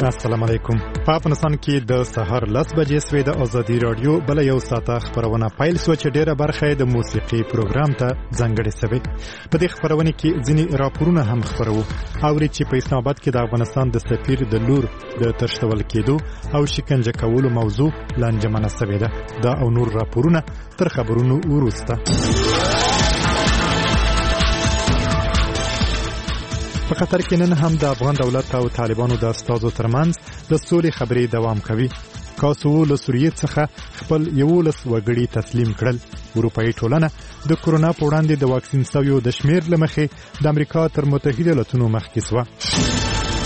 السلام علیکم. په افغانستان کې د سحر 10 بجې سوي د ازادي رادیو بل یو ساعته خبرونه پیل شو چې ډیره برخه د موسیقي پروګرام ته ځانګړې شوی. په دې خبرونه کې ځینې راپورونه هم خبرو او چې په اسلام آباد کې د افغانستان د سفیر د لور د ترشتول کېدو او شکنجه کولو موضوع لانجمنه شوې ده. دا او نور راپورونه تر خبرونو وروسته. په قطر کې نن هم د افغان دولت او طالبانو د استازو ترمنځ د سولې خبرې دوام کوي. کاسوو له سوریې څخه خپل 11 وګړي تسلیم کړل. اروپایي ټولنه د کورونا په وړاندې د واکسین شویو د شمیر لمخې د امریکا تر متحده ایالاتونو مخکې شوه.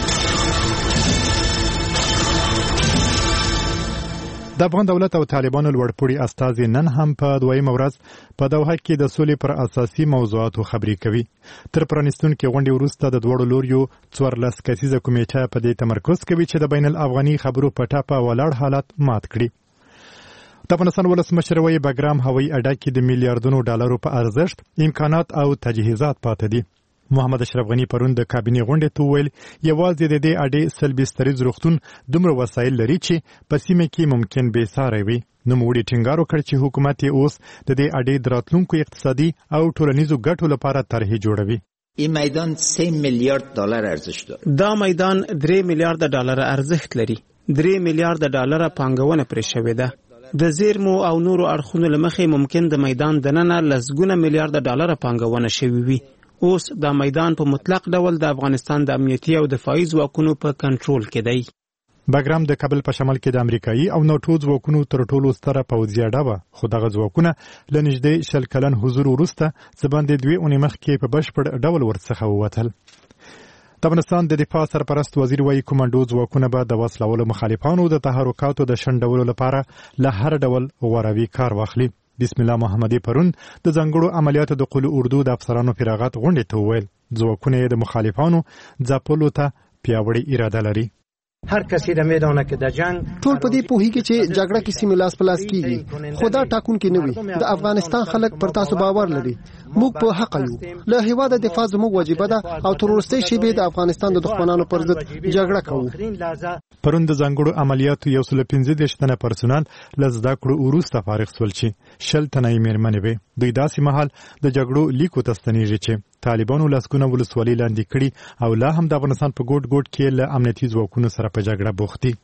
د افغان دولت او طالبانو لوړپوړي استازي نن هم په دویمه ورځ په دوحه کې د سولې پر اساسي موضوعاتو خبرې کوي. تر پرانیستونکو غونډې وروسته د دوړو لوریو 14 کسیزه کمیټه په دې تمرکز کوي چې د بین الافغاني خبرو په ټاپه ولاړ حالت مات کړي. د افغانستان ولسمشر وایي بګرام هوایي اډه کې د میلیارډونو ډالرو په ارزښت امکانات او تجهیزات پاتې دي. محمد اشرف غنی پرون د کابینې غونډې ته ویل یوازې د دې اډې سلبستریز روغتون دومره وسایل لري چې په سیمه کې ممکن بې ساری وي. نوموړي ټینګار وکړ چې حکومت اوس د دې اډې د راتلونکو اقتصادي او ټولنیزو ګټو لپاره طرحې جوړوي. این میدان 3 میلیارد دلار ارزش داره. دا میدان 3 میلیارد ډالر ارزښت لري. 3 میلیارد ډالر پانګونه پرې شوې ده. د زیرمو او نورو اړخونو لمخې ممکن د میدان دننه لسګونه میلیارد ډالر پانګونه شوې وي. اوس دا میدان په مطلق ډول د افغانستان د امنیتي او دفاعي ځواکونو په کنټرول کې دی. بګرام د کابل په شمال کې د امریکایي او ناتو ځواکونو تر ټولو ستره پوځي اډه وه، خو دغه ځواکونه له نږدې 100 کلن حضور وروسته څه باندې 2 اونۍ مخکې په بشپړ ډول ورڅخه ووتل. د افغانستان د دفاع سرپرست وزیر وایي کومانډو ځواکونه به د وسلوالو مخالفانو د تحرکاتو د شنډولو لپاره له هر ډول غوروي کار واخلي. بسم الله محمدي پرون د ځانګړو عملیاتو د قول اردو د افسرانو فراغت غونډې ته وویل ځواکونه د مخالفانو ځپلو ته پیاوړې اراده لري. هر کسی د میدان کې د جنگ ټول په دې پوهیږي چې جګړه کې سیمه لاس پلاس کیږي. خدا ټاکونکي نه وي. د افغانستان خلک پر تاسو باور لري. موږ په حق یو. له هیواد دفاع زموږ واجب ده او تر وروستۍ شېبې د افغانستان د دښمنانو پر ضد جګړه کوو. پرون د ځانګړو عملیاتو 115 تنه پرسونل له زده کړو وروسته فارغ شول چې 10 تنه یې مېرمنې وې. دوی داسې مهال د جګړو لیکو ته ستنېږي چې طالبانو لسګونه ولسوالۍ لاندې کړي او لا هم د افغانستان په ګوټ ګوټ کې له امنیتي ځواکونو سره په جګړه بوخت دي.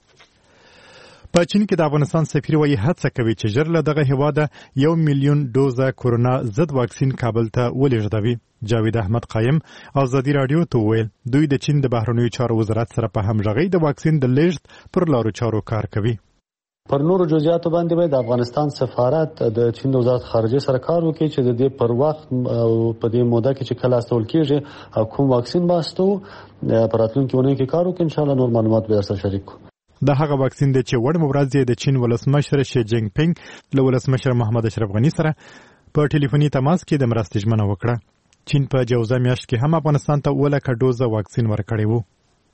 په چین کې د افغانستان سفیر وایي هڅه کوي چې ژر له دغه هیواده 1 میلیون ډوزه کورونا ضد واکسین کابل ته ولېږدوي. جاوید احمد قایم ازادي رادیو ته ویل دوی د چین د بهرنیو چارو وزارت سره په همغږۍ د واکسین د لیږد پر لارو چارو کار کوي. پر نورو جزئیاتو باندې به د افغانستان سفارت د چین د وزارت خارجه سره کار وکړي چې د دې پر وخت او په دې موده کې چې کله استول کېږي او کوم واکسین باستو پر راتلونکي ونې کې کار وکړي. ان شاء الله نور معلومات به سره شریک کوو. د هغه واکسین د چې وړ مبارزې د چین ولسمشر شي جینګ پینګ له ولسمشر محمد اشرف غنی سره په ټلیفوني تماس کې د مرستې ژمنه وکړه. چین په جوزا میاشت کې هم افغانستان ته 1 ډوزه واکسین ورکړی وو.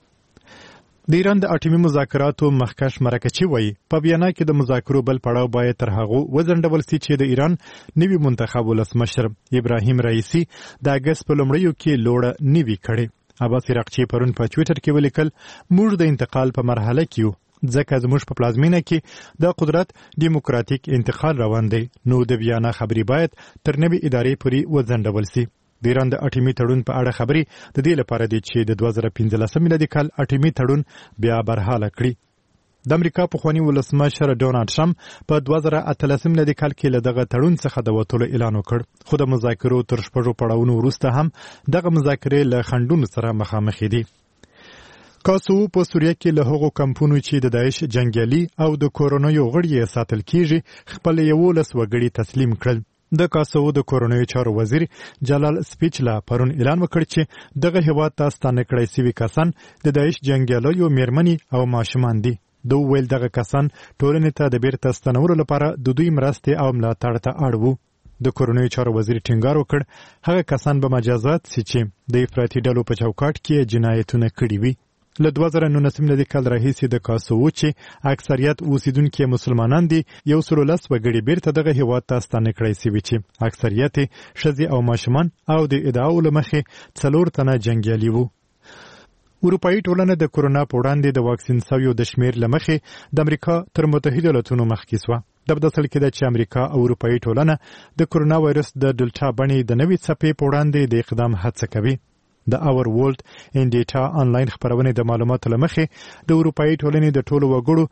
د ایران د اټومي مذاکراتو مخکښ مرکچي وایي په ویانا کې د مذاکرو بل پړاو باید تر هغه وځنډول شي چې د ایران نوي منتخب ولسمشر ابراهیم رئیسی د اګست په لومړیو کې لوړه نوي کړي. عباس عراقچي پرون په ټویټر کې ولیکل موږ د انتقال په مرحله کې یو ځکه زموږ په پلازمینه کې د قدرت دیموکراتیک انتقال روان دی نو د ویانا خبري باید تر نوي ادارې پورې وځنډول شي. د ایران د اټومي تړون په اړه خبري د دې لپاره دی چې د 2015 میلادي کال اټومي تړون بیا برحاله کړي. د امریکا پخوانی ولسمشر ډونالډ ټرمپ په 2018 میلادي کال کې له دغه تړون څخه د وټولو اعلان وکړ. خو د مذاکرو تر شپږو پړاوونو وروسته هم دغه مذاکرې له خنډونو سره مخامخ دي. کاسوو په سوریه کې له هغو کمپونو چې د داعش جنگیالي او د کورونایو غړي ساتل کیږي خپل 11 وګړي تسلیم کړل. د کاسوو د کورونایو چارو وزیر جلال سپیچلا پرون اعلان وکړ چې دغه هیواد ته ستانه کړی سوي کسان د داعش جنگیالیو میرمنې او ماشومان دي. دوی ویل دغه کسان ټولنې ته د بیرته ستنولو لپاره د دوی مرستې او ملاتړ ته اړ وو. د کورونایو چارو وزیر ټینګار وکړ هغه کسان به مجازات شي چې د افراطي ډلو په چوکاټ کې جنایتونه کړي وي. له 2019 میلادي کال راهیسې د کاسوو چې اکثریت اوسیدونکي مسلمانان دي 110 وګړي بیرته دغه هیواد ته ستانه کړی سوي چې اکثریت ښځې او ماشومان او د ادعاو له مخې 4 تنه جنګیالي وو. اروپאי ټولنه د کورونا په وړاندې د واکسین شویو د شمیر لمخې د امریکا تر متحده ایالاتونو مخکې سوه. د بدسل کې د امریکا او اروپאי ټولنه د کورونا وایرس د ډلټا بڼې د نوې څپې په وړاندې د اقدام هڅه کوي. د اور ورلد ان ډیټا انلاین خبرونه د معلوماتو لمخې د اروپאי ټولنې د ټولو وګړو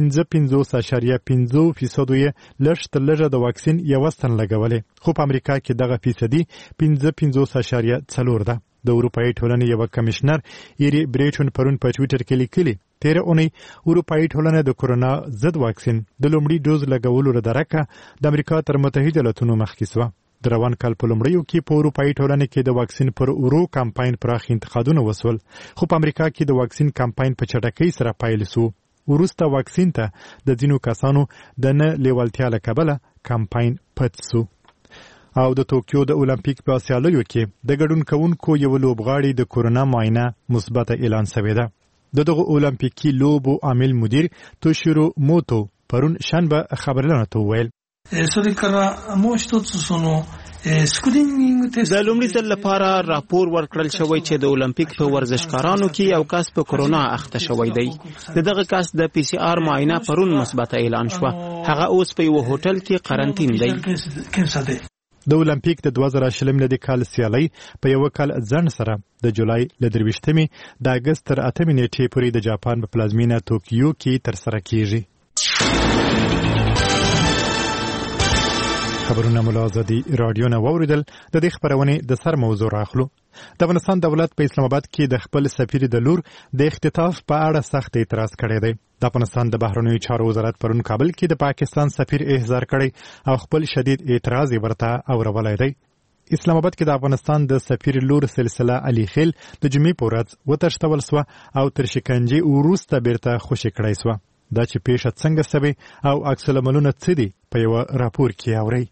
55.5% یې لږ تر لږه د واکسین یو ستن لګولې، خو په امریکا کې دغه فیصدي 55.4 ده. د اروپאי ټولنې یو کمشنر ایری بریټون پرون په ټوئیټر کې لیکلي، تیر اونۍ اروپאי ټولنه د کورونا ضد واکسین د لومړي ډوز لګولو لپاره د امریکا تر متحده ایالاتونو مخکې سوه. د روان کال په لومړیو کې په اروپאי ټولنه کې د واکسین پر ورو کمپاین پراخ انتقادونه وسول، خو په امریکا کې د واکسین کمپاین په چټکۍ سره پیل شو. وروسته واکسین ته د ځینو کسانو د نه لیوالتیا له کبله کمپاین پټ شو. او د توکیو د اولمپیک په سیالیو کې د ګډون کوونکو یو لوبغاړي د کورونا معاینه مثبت اعلان شوې ده. دغه اولمپیکي لوبو عامل مدیر توشیرو موتو پرون شنبه خبرلنه ته ویل، それからもう一つスクリーニングテスト د لومړي ځل لپاره راپور ورکړل شوی چې د اولمپیک په ورزشکارانو کې یو کس په کورونا اخته شوی دی. دغه کس د پی سی آر معاینه پرون مثبت اعلان شو. هغه اوس په یو هوټل کې قرنټین دی. د اولمپیک د 2020 د کال سیالي په یو کال ځن سره د جولای ل 23 د اگست تر 8 نیټې پورې د جاپان په پلازمینه توکیو کې تر سره کیږي. خبرونه ملازدي رادیو نه ووریدل. د دې خبرونه د سر موضوع راخلو. د افغانستان دولت په اسلام آباد کې د خپل سفیر د لور د اختطاف په اړه سخت اعتراض کړی دی. د افغانستان د بهرنیو چارو وزارت پرون کابل کې د پاکستان سفیر احضار کړی او خپل شدید اعتراض ورته اورولای دی. اسلام آباد کې د افغانستان د سفیر لور سلسله علي خیل د جمعې په ورځ وتښتول سوه او تر شکنجې وروسته بیرته خوشي کړی سوه. دا چې پیښه څنګه سوې او عکس العملونه څه دي په یو راپور کې اورئ.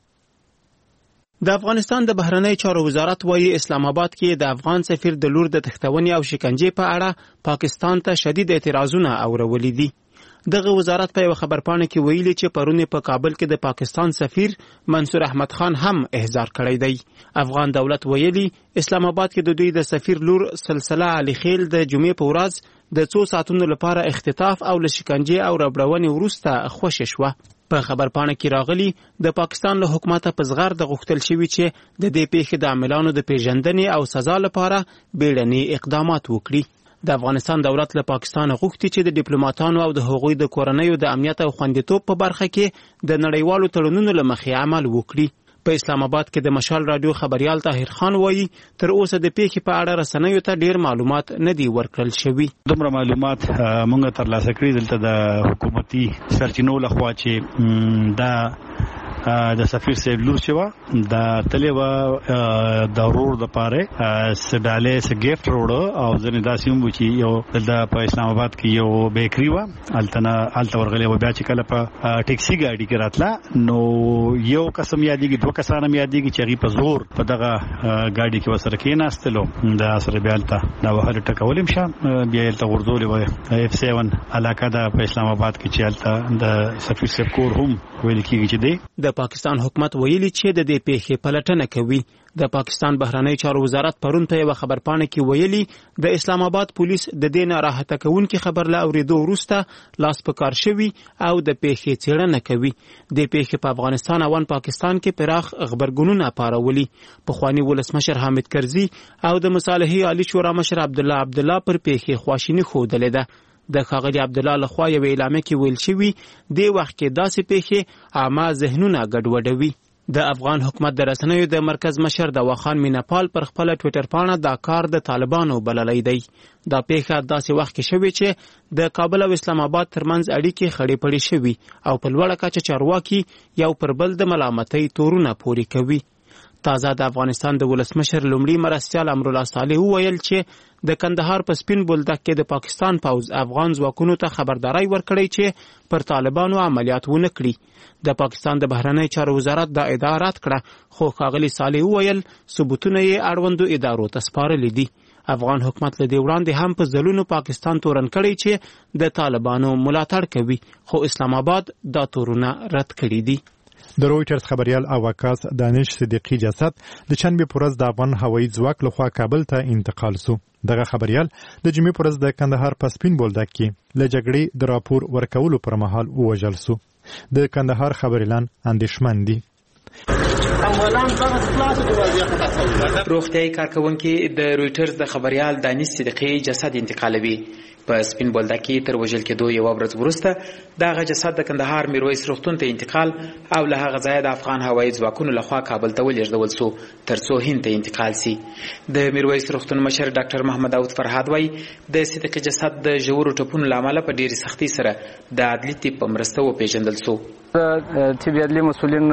د افغانستان د بهرنی چارو وزارت وایي اسلام آباد کې د افغان سفیر د لور د تښتونې او شکنجې په اړه پاکستان ته شدید اعتراضونه اورولي دي. دغه وزارت په یو خبرپاڼه کې ویلي چې پرون په کابل کې د پاکستان سفیر منصور احمد خان هم احضار کړی دی. افغان دولت ویلي اسلام آباد کې د دوی د سفیر لور سلسله علي خیل د جمعې په ورځ د 2 ساعتونو لپاره اختطاف او له شکنجې او ربړونې وروسته خوشي شوه. په خبرپاڼه کې راغلي د پاکستان له حکومت په زغر د غوښتل شوی چې د دې پیښې د عاملانو د پیژندنې او سزا لپاره بیړني اقدامات وکړي. د افغانستان دولت له پاکستان غوښتي چې د ډیپلوماټانو او د هغوی د کورنیو د امنیت او خوندیتوب په برخه کې د نړیوالو تړونونو له مخې عمل وکړي. په اسلام آباد کې د مشال رادیو خبريال طاهر خان وایي تر اوسه د پیښې په اړه رسنیو ته ډیر معلومات نه دي ورکړل شوي. دومره معلومات مونږ ترلاسه کړي دلته د حکومتي سرچینو لخوا چې دا د سفیر صاحب لور شو دا تلې د ورور د پاره سډاله س گیفت روړ او ځنه داسې هم چې یو د په اسلام آباد کې یو بیکری و الته ورغلی و بیا چې کله په ټیکسي ګاډي کې راتله نو یو قسم یادېږي دوه کسان هم یادېږي چې غي په زور په دغه ګاډي کې وسره کې ناستلو د سره بیا الته دا وهل ټکولم شه بیا الته ورزول و اف 7 علاقه د په اسلام آباد کې چې الته د سفیر صاحب کور هم ویل کېږي چې دی. د پاکستان حکومت ویلي چې د دې پیښې پلټنه کوي. د پاکستان بهرنی چارو وزارت پرون په یو خبرپاڼه کې ویلي د اسلام آباد پولیس د دې نه راحته کوونکي خبر له اوریدو وروسته لاس په کار شوي او د پیښې څېړنه کوي. د پیښې په افغانستان او پاکستان کې پراخ خبرګونونه پارولي. پخوانی ولسمشر حامد کرزي او د مصالحې عالی شورا مشر عبدالله پر پیښې خواشیني ښودلې ده. د ښاغلي عبدالله لخوا یو اعلامیه کې ویل شوي د وخت کې داسې پیښې عامه ذهنونه ګډوډوي. د افغان حکومت د رسنیو د مرکز مشر دواخان میناپال پر خپل ټوئیټر پاڼه دا کار د طالبانو بللی دی. دا پیښه داسې وخت کې شوې چې د کابل او اسلام آباد ترمنځ اړیکې خړې پړې شوي او په لوړه کچه چارواکي یو پر بل د ملامتۍ تورونه پورې کوي. تازه د افغانستان د ولسمشر لومړي مرستیال امرالله صالح وویل چې د کندهار په سپین بولدک کې د پاکستان پوځ افغان ځواکونو ته خبرداري ورکړی چې پر طالبانو عملیات ونه کړي. د پاکستان د بهرنی چارو وزارت دا ادعا رد کړه خو ښاغلي صالح وویل ثبوتونه یې اړوندو ادارو ته سپارلي دي. افغان حکومت له دې وړاندې هم په ځلونو پاکستان تورن کړی چې د طالبانو ملاتړ کوي خو اسلام آباد دا تورونه رد کړي دي. د رويټرز خبريال اواکاس دانش صدیقی جسد د چنبه پرز د افغان هوایي ځواک لخوا کابل ته انتقال سو. دغه خبريال د جمعې پرز د کندهار په سپین بولدک کې له جګړې د راپور ورکولو پر مهال ووژل سو. د کندهار خبريالان اندېښمن دي. روغتیايي کارکونکي د رويټرز د خبريال دانش صدیقی جسد انتقالوي. په سپین بولدک کې تر وژل کېدو یو ورځ وروسته دغه جسد د کندهار میرویس روغتون ته انتقال او له هغه ځایه د افغان هوایي ځواکونو لخوا کابل ته ولېږدول سو تر څو هند ته انتقال سي. د میرویس روغتون مشر ډاکټر محمد داود فرهاد وایي د صدیقي جسد د ژورو ټپونو له امله په ډېرې سختۍ سره د عدلي طب په مرسته وپېژندل سو. طبي عدلي مسؤلین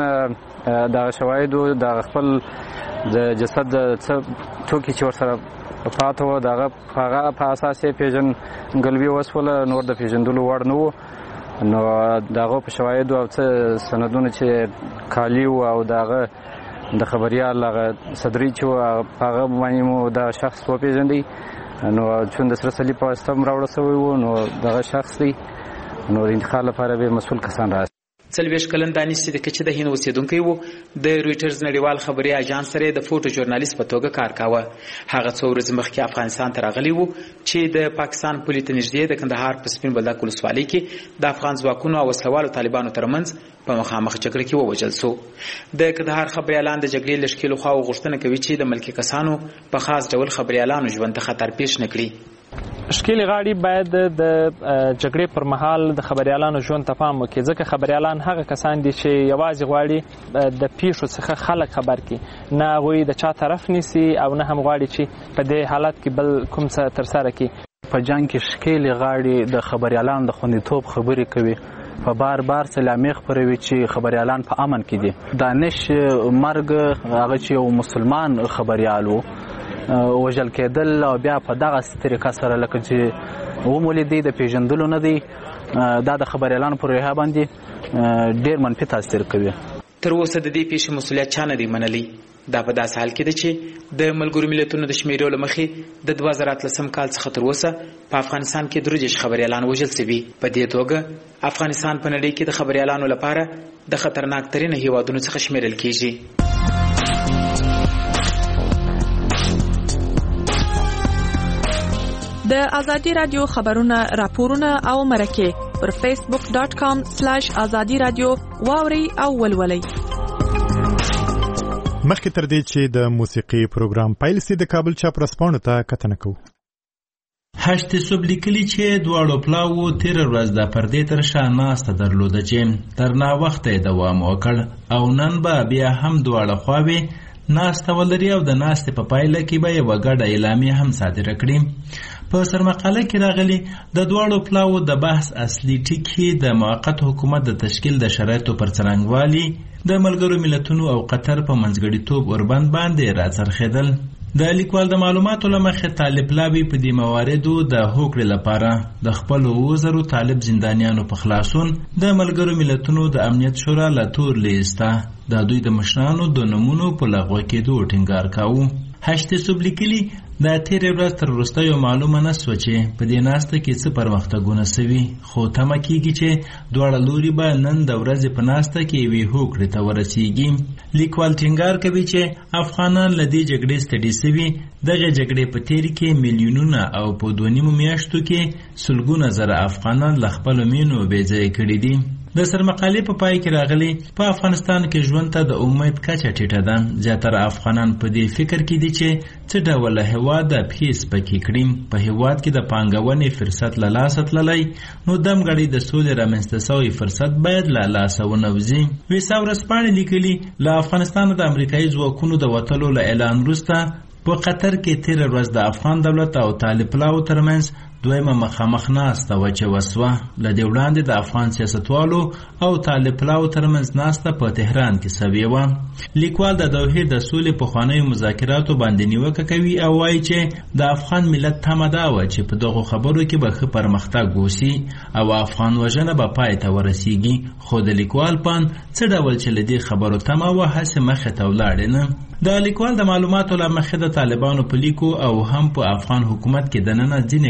د شواهدو د خپل د جسد ټوکي چې ورسره پاتې وو د هغه په اساس یې پیژندګلوي وسوله، نور د پیژندلو وړ نه وو. نو د هغو په شواهدو او څه سندونه چې کالي وو او د هغه د خبریال هغه صدري چې وو په هغه باندې مو دا شخص وپېژندی. نو چون د سره صلیب په واسطه هم راوړل سوی وو، نو دغه شخص دی. نو د انتقال لپاره به مسؤل کسان راځي. 40 کلن دانش صدیقی چې د هند اوسیدونکی وو د رويټرز نړیوال خبري اژانس سره د فوټو ژورنالیست په توګه کار کاوه. هغه څو ورځې مخکې افغانستان ته راغلی وو چې د پاکستان پولي ته نږدې د کندهار په سپین بولدک ولسوالۍ کې د افغان ځواکونو او وسلوالو طالبانو ترمنځ په مخامخ جګړه کې ووژل سو. د کندهار خبريالان د جګړې لشکې لخوا غوښتنه کوي چې د ملکي کسانو په خاص ډول خبريالانو ژوند ته خطر پیښ نکړي. ښکېلې غاړې باید د جګړې پر مهال د خبریالانو ژوند ته پام وکړي، ځکه خبریالان هغه کسان دي چې یوازې غواړي د پیښو څخه خلک خبر کړي، نه هغوی د چا طرف نیسي او نه هم غواړي چې په دې حالت کې بل کوم څه ترسره کړي. په جنګ کې ښکېلې غاړې د خبریالانو د خوندیتوب خبرې کوي، په بار سلامي خپروي چې خبریالان په امن کې دي. دانش مرګ هغه چې یو مسلمان خبریال و وژل کېدل او بیا په دغه طریقه سره لکه چې ومولیدي د پیژندلو نه دی، دا د خبریالانو پر روحیه باندې ډېر منفي تاثیر کوي. تر اوسه د دې پیښې مسؤلیت چا نه دی منلی. دا په داسې حال کې ده چې د ملګرو ملتونو د شمیرو له مخې د 2013 کال څخه تر اوسه په افغانستان کې 23 خبریالان وژل شوي. په دې توګه افغانستان په نړۍ کې د خبریالانو لپاره د خطرناک ترینه هیوادونو څخه شمیرل کیږي. د ازادي رادیو خبرونه راپورونه او مرکه پر facebook.com/azadi radio واوري او ولولي. مخکې تر دې چې د موسیقي پروګرام پیل سي د کابل چاپ رسپانو ته کتنه کوو. هشت صبح لیکلي چې دواړو پلاوو تیر ورځ د پردې تر شا ناسته درلوده چې تر نا وخته یې دوام وکړ او نن به بیا هم دواړه خواوې ناسته ولري او د ناستې په پایله کې به یوه ګډه اعلامیه هم صادره کړي. په سرمقاله کې راغلي د دواړو پلاوو د بحث اصلي ټکي د موقت حکومت د تشکیل د شرایطو پر څرنګوالي د ملګرو ملتونو او قطر په منځګړیتوب وربند باندې راڅرخېدل. د لیکوال د معلوماتو له مخې طالب لابي په دې مواردو د هوکړې لپاره د خپلو 2000 طالب زندانیانو په خلاصون د ملګرو ملتونو د امنیت شورا له تور لیسته د دوی د مشرانو د نومونو په لغوه کېدو ټینګار کاوه. هشت صبح لیکلي د تیرې ورځ تر وروستیو معلومه نه سوه چې په دې ناسته کې څه پرمختګونه سوي، خو تمه کېږي چې دواړه لوري به نن د ورځې په ناسته کې یوې هوکړې ته ورسیږي. لیکوال ټینګار کوي چې افغانان له دې جګړې ستړي سوي، دغه جګړې په تیر کې میلیونونه او په 2.5 میاشتو کې سلګونه زره افغانان له خپلو مینو بېځایه کړي دي. د سرمقالې په پای کې راغلي په افغانستان کې ژوند ته د امید کچه ټیټه ده. زیاتره افغانان په دې فکر کې دي چې څه ډول هېواد پهې سپکې کړي. په هېواد کې د پانګونې فرصت له لاسه تللی، نو دمګړی د سولې رامنځته سوی فرصت باید له لاسه ونوځي. ویسا ورځپاڼې لیکلي له افغانستانه د امریکایي ځواکونو د وتلو له اعلان وروسته په قطر کې تېره ورځ د افغان دولت او طالب پلاو ترمنځ دویمه مخامخ ناسته وه چې وسوه. له دې وړاندې د افغان سیاستوالو او طالب پلاو ترمنځ ناسته په تهران کې سوې وه. لیکوال د دوحې د سولې پخوانیو مذاکراتو باندې نیوکه کوي او وایي چې د افغان ملت تمه دا وه چې په دغو خبرو کې به ښه پرمختګ وشي او افغان وژنه به پای ته ورسیږي. خو د لیکوال پان څه ډول چې له دې خبرو تمه وه هسې مخې ته ولاړې نه. د لیکوال د معلوماتو له مخې د طالبانو په لیکو او هم په افغان حکومت کې دننه ځینې کړۍ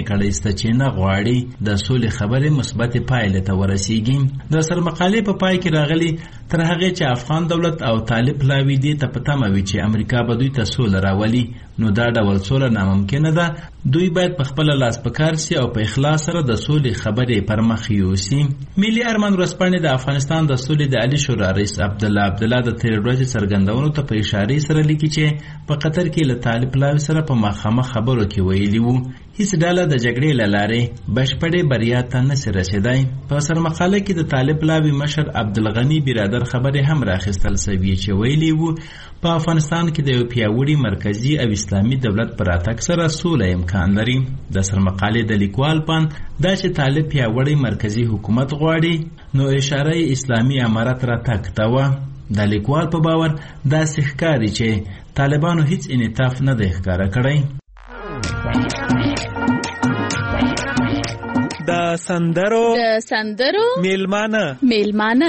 راخسته چې نه غواړي د سولې خبرې مثبت پایلې ته ورسیږي. د سرمقالې په پای کې راغلي تر هغه چې افغان دولت او طالب لاوی دي ته پته موي چې امریکا به دوی ته سوله راولي، نو دا ډول سوله ناممکنه ده. دوی باید په خپل لاس په کار سي او په اخلاص سره د سولې خبرې پر مخ یوسي. ملي ارمان ورځپاڼې د افغانستان د سولې د عالی شورا رئیس عبدالله د تیر ورځې څرګندونو ته په اشاره سره لیکي چې په قطر کې له طالب لاوی سره په مخامخ خبرو کې ویلي وو هیڅ ډله د جګړې له لارې بشپړې بریا ته نشي رسیدای. په سرمقاله کې د طالب لاوی مشر عبدالغنی برادر خبرې هم راخیستل شوې چې ویلي وو په افغانستان کې د یو پیاوړي مرکزی او اسلامي دولت پر راتګ سره سوله امکان لري. د سرمقالې د لیکوال پان دا چې طالب پیاوړي مرکزی حکومت غواړي نو اشاره اسلامي امارت راتګ ته و. د لیکوال په باور دا ښکاري چې طالبانو هیڅ انعطاف نه دی ښکاره کړی. د سندرو میلمانه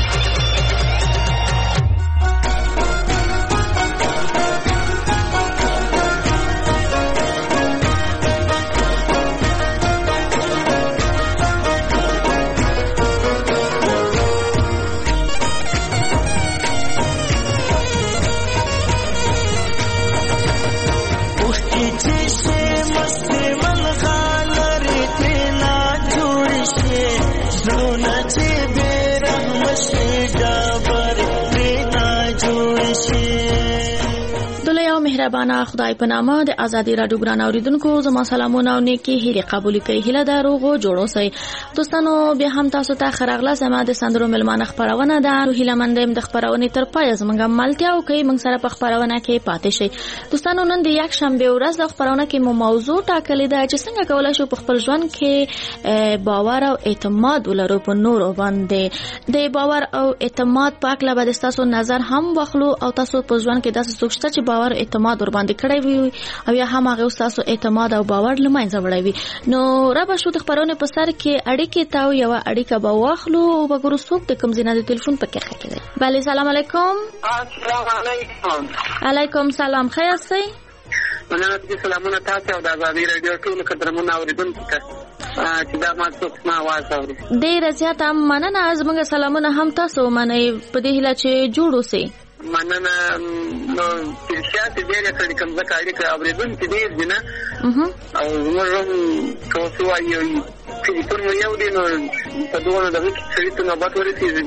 مهربانه خدای په نامه د ازادي رادیو ګران اوریدونکو زما سلامونه او نیکی هیله قبول کړئ. هیله د روغو جوړو سي دوستانو بیا هم تاسو ته خراغله سما د سندرو ملمانه خبرونه ده. هیله مندم د خبرونه تر پای زمونږه ملتیا او کوي موږ سره په خبرونه کې پاتې شي. دوستانو نن د یک شنبه ورځ د خبرونه کې مو موضوع ټاکلې ده چې څنګه کولای شو په خپل ژوند کې باور او اعتماد ولرو په نورو باندې. د باور او اعتماد په اړه به تاسو نظر هم واخلو او تاسو په ژوند کې داسې څه شته چې باور اعتماد ور باندې کړی وي او یا هم هغه تاسو اعتماد او باور لمنځه وړي وي. نو را به شو د خبرونه په سر کې اړیکې تاو یو اړیکه به واخلو او به ګورو څوک د کوم ځای د ټلیفون په کې خکې. بله سلام علیکم. السلام علیکم. علیکم سلام. خیر سي؟ مننه چې سلامونه تاسو او د ازادي رادیو ټول قدرمن اوریدونکو ته چې دا ما څوک ما आवाज اوري. ډیر زیات مننه. زموږ سلامونه هم تاسو منئ په دې هیله چې جوړو سي. مننه. نو چې شاته ډیره کړي کوم ځکه اړیکه اوریدونکو ډیر دي نه او موږ کوڅو وایو چې په یو دی نو په دوه دغه کې څه نه بات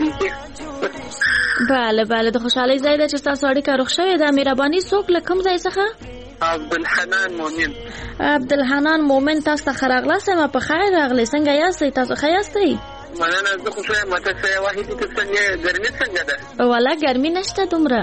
ورسېږي. بله د خوشحالي ځای ده چې تاسو اړیکه روښ شوې ده. مهرباني څوک له کوم ځای څخه؟ عبدالحنان مومن. عبدالحنان مومن تاسو ته خراغله سم په خیر راغلی. څنګه یاستئ؟ تاسو ښه یاستئ؟ مننه. زه خو ښه یم. تاسو واحد څنګه ګرمي څنګه ده؟ ولا ګرمي نشته دومره.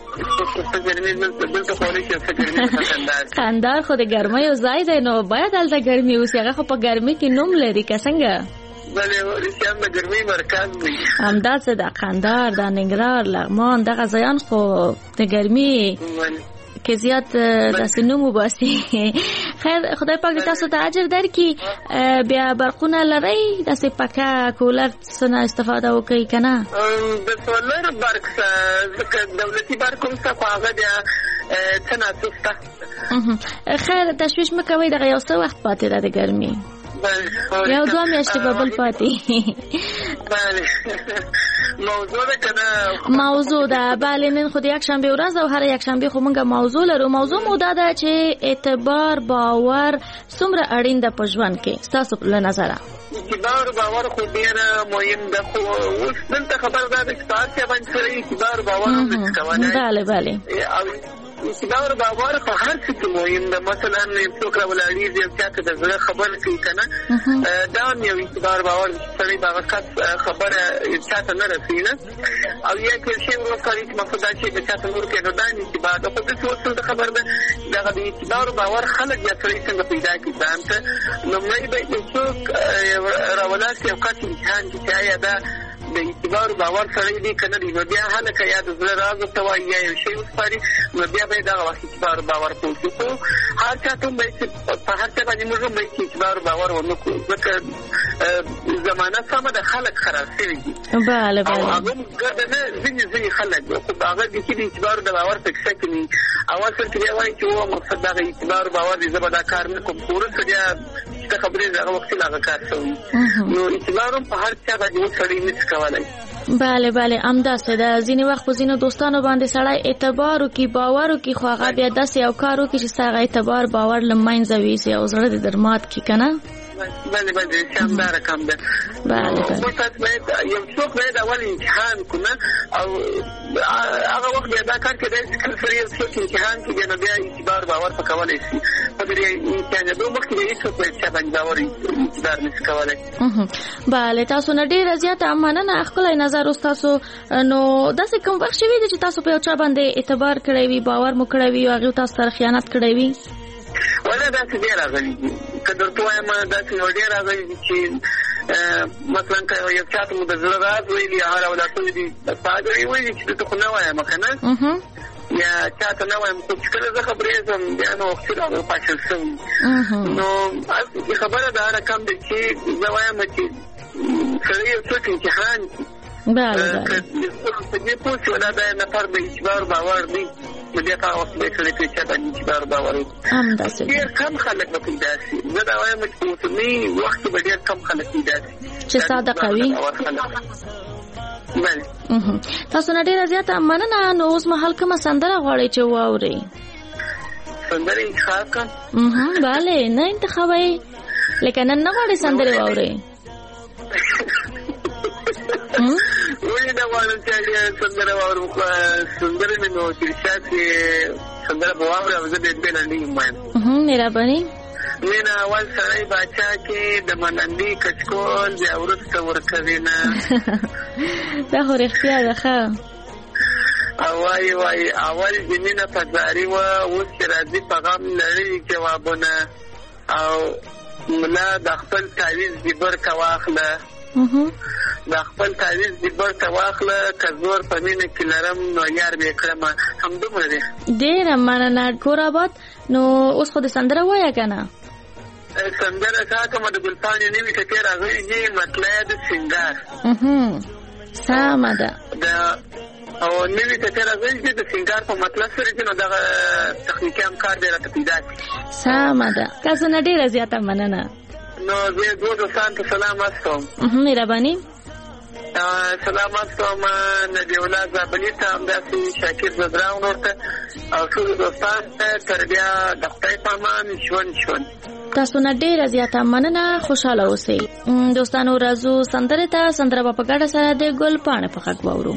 قندار خو د ګرمۍ ځای دی نو باید هلته ګرمي اوسي. هغه خو په ګرمۍ کې نوم لري که څنګه؟ بله ریشیان د ګرمۍ مرکز دی. همداسې د قندار د ننګرهار لغمان دغه ځایان خو د ګرمۍ کې زیات داسې نوم وباسي. خیر خدای پاک تاسو ته اجر درکړي. بیا برقونه لرئ داسې پکه کولر څه استفاده وکړئ که نه؟ د سولر برق ځکه دولتي برق هم شته خو هغه بیا څه ناڅه شته. خیر تشویش مه کوئ. دغه یو څه وخت پاتې ده د ګرمۍ. یو 2 میاشتې به بل پاتې. موضوع ده کنه؟ موضوع ده. بله نن خو د یک شنبه ورځ او هر یک شنبه خو موږ موضوع لرو. موضوع مو دا ده چې اعتبار باور څومره اړین ده په ژوند کې ستاسو له نظره؟ اعتبار باور خو ډېر مهم ده خو اوس دلته خبر ده چې تاسو باندې سره اعتبار باور هم کوي. بله اعتبار باور په هر څه کې مهم ده. مثلا څوک راولاري دی چې د زړه خبر کوي کنه دا یو اعتبار باور سره دا خبره چاته نه رسیږي او یا چې شی ورکړي چې مقصد دا چې د چاته نور کې نه دانی چې بعد خو د څه څه خبر ده دا د اعتبار باور خلک یا څنګه پیدا کیږي ځانته. نو مې به څوک راولاسي او کاټ امتحان کې آیا دا د اعتبار باور سره دی کنه دی نو بیا هلکه یا د زړه راز ته وایي یا یو شی وسپاري نو بیا به دا اعتبار باور کوو. هر چا ته به په هر څه باندې موږ به اعتبار باور ونکړو ځکه زمانه سمه د خلک خراب شوي دي. بله هغه ګرده نه ځینې خلک خو هغه د کې د اعتبار د باور په کیسه کې اول سره کې وایي چې مقصد دا اعتبار باور دی زه به دا کار نه کوم. وروسته بیا ته خبرې هغه وخت لا کار شوی نو اعتبار په هر چا باندې وسړی نس کولای. بله امداسته ده ځینې وخت په ځینو دوستانو باندې سړی اعتبار وکي باور وکي خو هغه بیا داسې یو کار وکي چې هغه اعتبار باور له منځه ویسي او زړه د درمات کی کنه. بله شاندار کم ده. مستاذ باید یو څوک باید اول امتحان کنه او هغه وخت بیا دا کار کېدای چې کله سړی یو څوک امتحان کړي نو بیا اعتبار باور په کولی شي په دې امتحان دو مخکې به هېڅوک باید چا باندې باور اعتبار نشي کولی. بله تاسو نه ډېره زیاته مننه ښکلی نظر اوس تاسو نو داسې کوم وخت شوي دی چې تاسو په یو چا باندې اعتبار کړی وي باور مو کړی وي او هغې تاسو سره خیانت کړی وي؟ ولا داسې ډېر راغلي دي که درته وایم داسې یو ډېر راغلي دي چې مثلا که یو چا ته مو د زړه راز ویلي هغه اولادونه دي پادري ویلي چې دته خو نه وایم که نه یا چا ته نه وایم خو چې کله زه خبرېږم بیا نو وختي راغلی پاشل شوي نو خبره د هر رقم دی چې زه وایم چې سړی یو څوک امتحان که په دې پوه شي ولا دا نفر د اعتبار باور دی نو بیا په هغه وخت به یې سړی په چا باندې اعتبار باور وکړي. ډېر کم خلک به پیدا شي زه دا وایم چې په اوسني وخت کې به ډېر کم خلک پیدا شي چې صادقه وي. تاسو نه ډېره زیاته مننه. نو اوس مهال کومه سندره غواړئ چې واورئ؟ سندره انتخاب کړم؟ بله نه انتخابوئ لکه نن نه غواړئ سندرې واورئ؟ ولې نه غواړم چې سندره واورم سندرې مې نو چې شاید سندره به واورم زه بې نه یم وایم. مهرباني مینا اول سړی باچا کې د ملنډي کچکول بیا وروسته ورکوي نه دا خو رښتیا ده ښه. وایي اول د مینه پزاري وه اوس چې راځي په غم لړي جوابونه او ملا د خپل تعویز د برکه واخله د خپل تعویز د برکه واخله که زور په مینه کې لرم نو یار به یې کړمه همدومره دی. ډېره مننه کور آباد. نو اوس خو د سندره وایه که نه؟ سندره کا کومه د ګلپاڼې نوي ټکي راغلي دي مطلع د سینګار سمه ده او نوي ټکي راغلي دي د سینګار په مطلب سره چې نو دغه تخنیکي همکار دی راته پیدا شي. سمه ده تاسو نه ډېره زیاته مننه. نو زه دوه دوستانو ته سلام واستوم. مهرباني سلام واستوم نبي الله زابلي ته همداسې شاکر زدراون ورته او ټولو دوستانو ته تر بیا د خدای په امان ژوند. تاسو نه ډېره زیاته مننه. خوشحاله اوسئ دوستانو. راځو سندرې ته. سندره به په ګډه سره د ګل پاڼې په غږ واورو.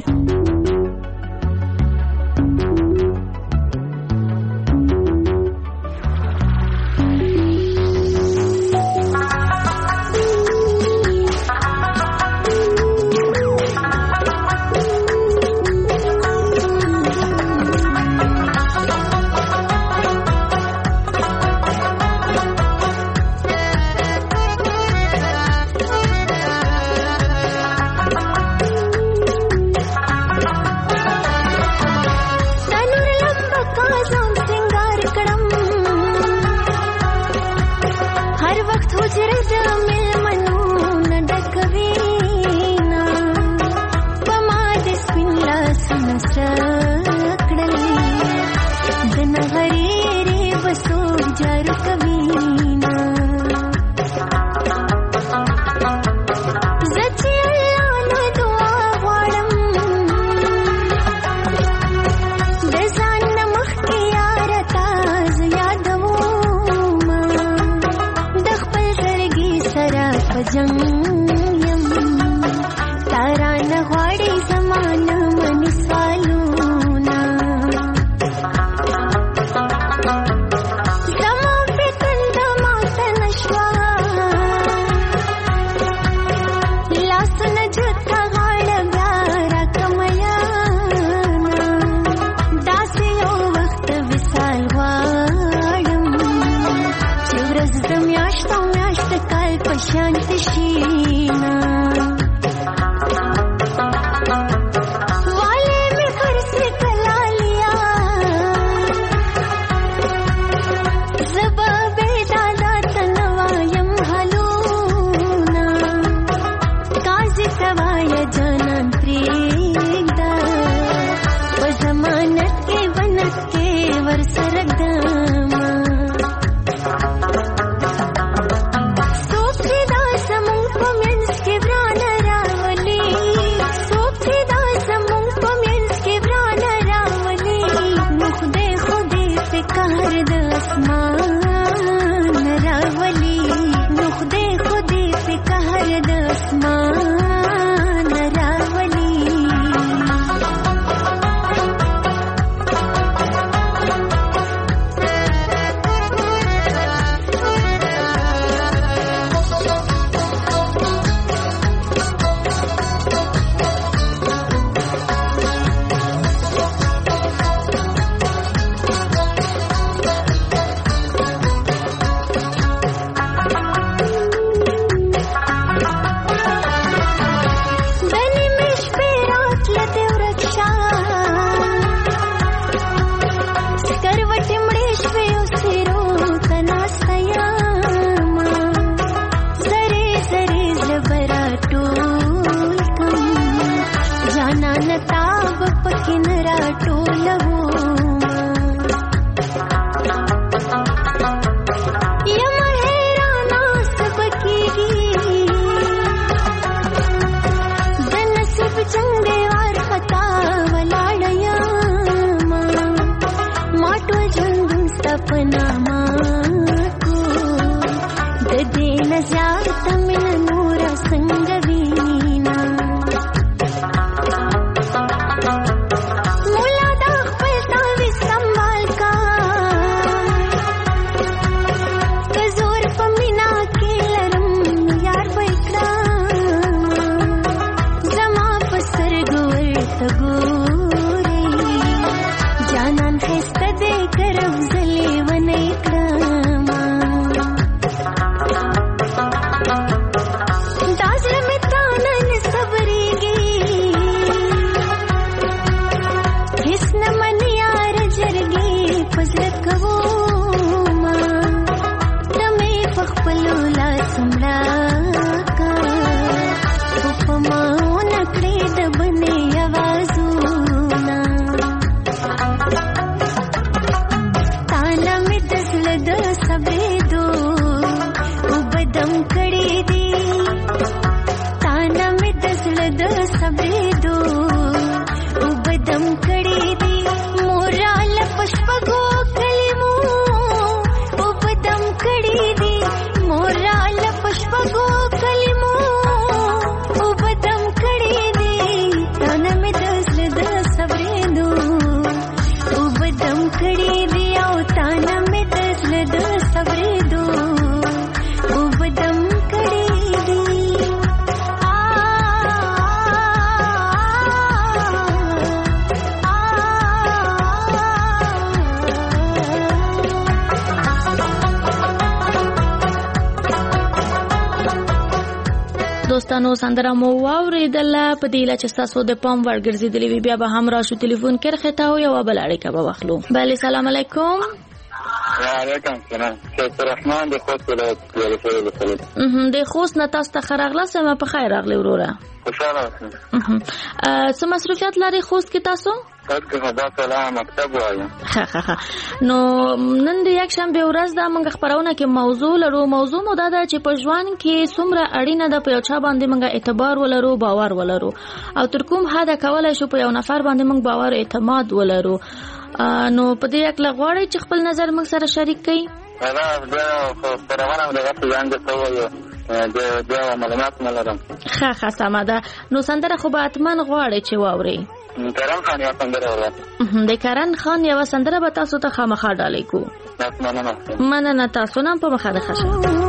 دوستانو سندره مو واوریدله په دې لچ تاسو د پام ورګرځیدلې وی بیا به هم راشو ټلیفون کې رخته او یو بل اړیکه به واخلو. بله سلام علیکم. وعلیکم السلام. شیخ الرحمن د خوست ولایت د خوست نه تاسو ته خراغله سم په خیر راغلی وروره. خوشاله اوسئ. څه مصروفیت لري خوست کې تاسو؟ تاسو خدا سلام مکتب وایم. نو نن د یک شنبه ورځ د موږ خبرونه کې موضوع لرو. موضوع مو دا ده چې په ژوند کې څومره اړینه ده په یو چا باندې موږ اعتبار ولرو، باور ولرو، او تر کوم حد کولای شو په یو نفر باندې موږ باور او اعتماد ولرو. نو په دې یک لغواړی چې خپل نظر موږ سره شریک کړئ. دا پرونه د غوښتنې څنګه کوو د معلومات نه لرم. ښه سمه ده. نو سندره خو به اتمن غواړي چې واورئ. کرن خان یو سندره وره. د کرن خان یو سندره به تاسو ته خامخا ډالۍ کو. مننه تاسو نه په مخه ده خشه.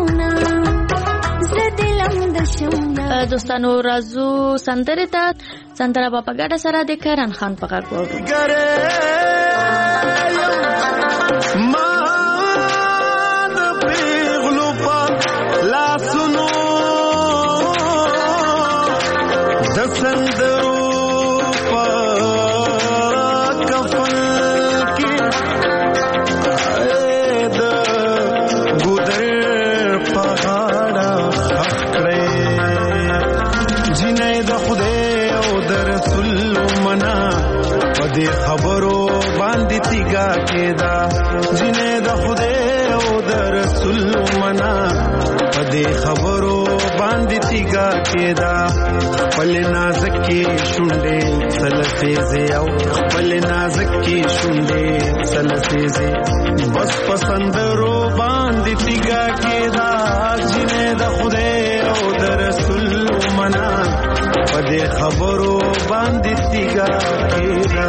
دوستانو راځو سندره ته. سندره به په ګډه سره د کرن خان په غږ واورو. خبرو باندې تیګا کېدا جنې د خدای او د رسول منا پدې خبرو باندې تیګا کېدا خپل نازک کې شونډې سلسېزه او خپل نازک کې شونډې سلسېزه بس پسندرو باندې تیګا کېدا جنې د خدای او د رسول منا پدې خبرو باندې تیګا کېدا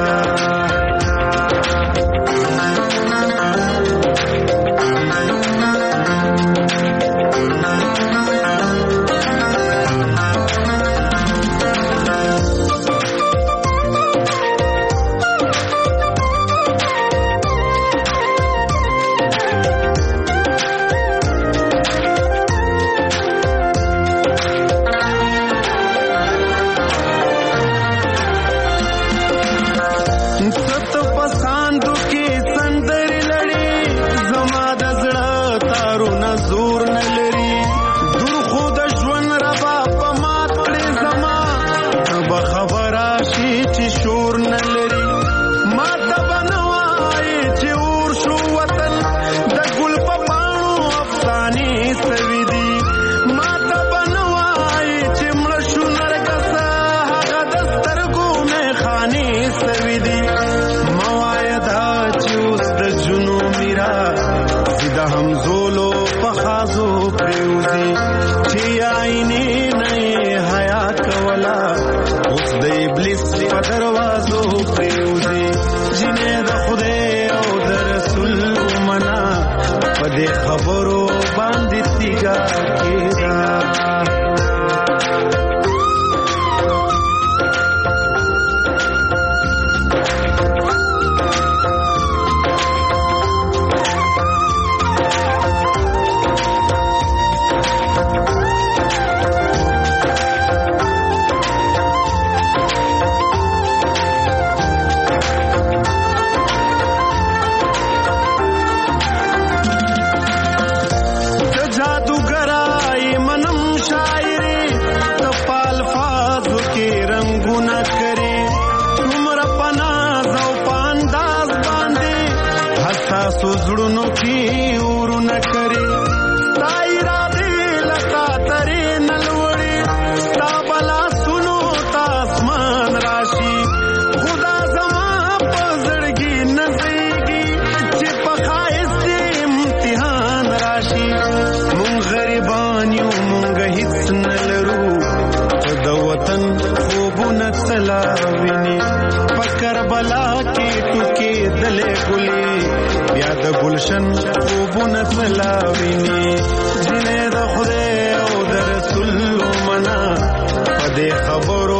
گلشن خوبونه سلاویني جنې د خدای او د رسول منا پدې خبرو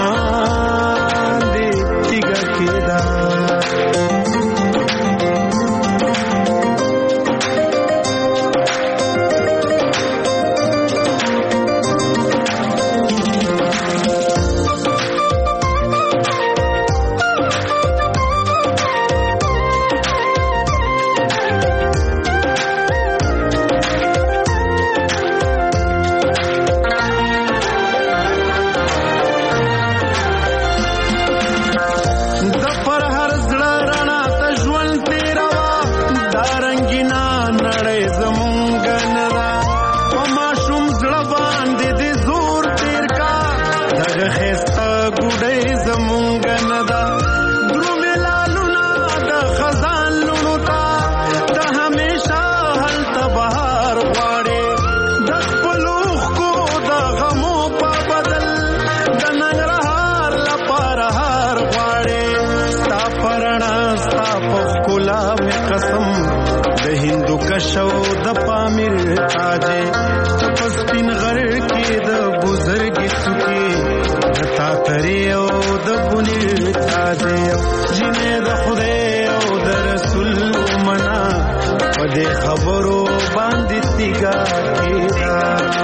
باندې تیګه کېدا شو د پامیر تاجه پس پین غر کې د بزرګ څوکي تا ترې او د بنیر تاجه جنې د خدای او د رسول منا پدې خبرو باندې تیګا کېدا